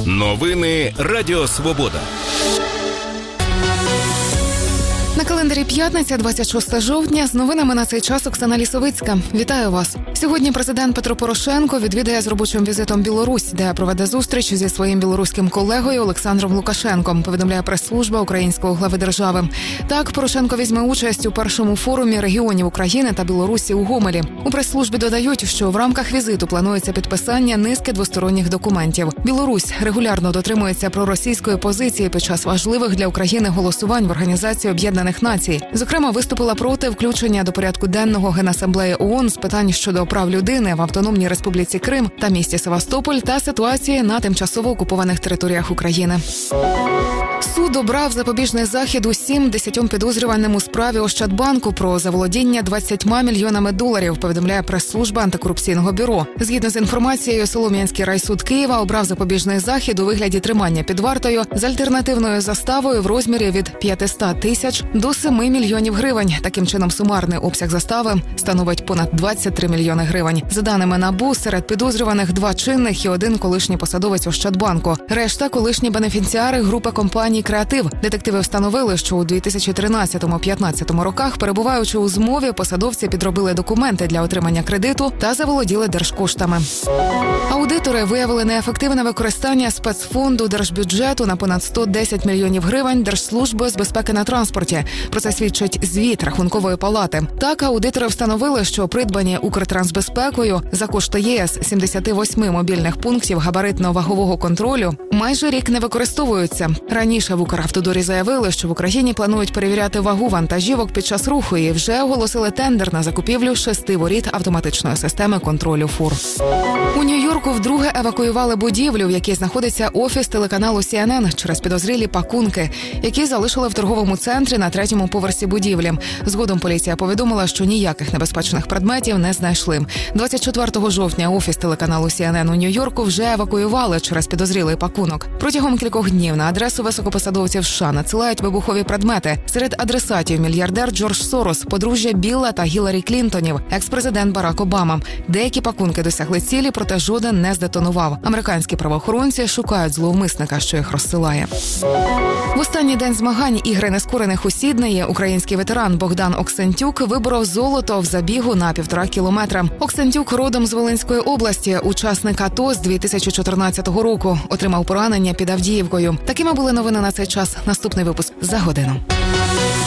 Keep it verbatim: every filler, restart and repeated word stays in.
Новини Радіо Свобода. На календарі п'ятниця, двадцять шостого жовтня. З новинами на цей час Оксана Лісовицька. Вітаю вас. Сьогодні президент Петро Порошенко відвідає з робочим візитом Білорусь, де проведе зустріч зі своїм білоруським колегою Олександром Лукашенком, повідомляє прес-служба українського глави держави. Так, Порошенко візьме участь у першому форумі регіонів України та Білорусі у Гомелі. У прес-службі додають, що в рамках візиту планується підписання низки двосторонніх документів. Білорусь регулярно дотримується проросійської позиції під час важливих для України голосувань в Організації Об'єднаних Націй. Зокрема, виступила проти включення до порядку денного Генасамблеї ООН з питань щодо прав людини в Автономній Республіці Крим та місті Севастополь та ситуації на тимчасово окупованих територіях України. Суд обрав запобіжний захід усім десятьом підозрюваним у справі Ощадбанку про заволодіння двадцятьма мільйонами доларів, повідомляє прес-служба антикорупційного бюро. Згідно з інформацією, Солом'янський райсуд Києва обрав запобіжний захід у вигляді тримання під вартою з альтернативною заставою в розмірі від п'ятсот тисяч до семи мільйонів гривень. Таким чином, сумарний обсяг застави становить понад двадцять три мільйони гривень. За даними НАБУ, серед підозрюваних два чинних і один колишній посадовець Ощадбанку. Решта – колишні бенефіціари групи компаній «Креатив». Детективи встановили, що у дві тисячі тринадцятому-п'ятнадцятому роках, перебуваючи у змові, посадовці підробили документи для отримання кредиту та заволоділи держкоштами. Аудитори виявили неефективне використання спецфонду держбюджету на понад сто десять мільйонів гривень Держслужби з безпеки на транспорті. Про це свідчить звіт Рахункової палати. Так, аудитори встановили, що придбані Укртрансбезпекою за кошти ЄС сімдесят восьми мобільних пунктів габаритно-вагового контролю майже рік не використовуються. Раніше в Укравтодорі заявили, що в Україні планують перевіряти вагу вантажівок під час руху і вже оголосили тендер на закупівлю шести воріт автоматичної системи контролю фур. У Нью-Йорку вдруге евакуювали будівлю, в якій знаходиться офіс телеканалу Сі Ен Ен через підозрілі пакунки, які залишили в торговому центрі на третьому поверсі будівлі. Згодом поліція повідомила, що ніяких небезпечних предметів не знайшли. двадцять четвертого жовтня офіс телеканалу Сі Ен Ен у Нью-Йорку вже евакуювали через підозрілий пакунок. Протягом кількох днів на адресу високопосадовців США надсилають вибухові предмети. Серед адресатів мільярдер Джордж Сорос, подружжя Білла та Гіларі Клінтонів, екс-президент Барак Обама. Деякі пакунки досягли цілі, проте жоден не здетонував. Американські правоохоронці шукають зловмисника, що їх розсилає. В останній день змагань ігри нескорених у Сіднеї український ветеран Богдан Оксентюк виборов золото в забігу на півтора кілометра. Оксентюк родом з Волинської області, учасник АТО з дві тисячі чотирнадцятого року. Отримав поранення під Авдіївкою. Такими були новини на цей час. Наступний випуск за годину.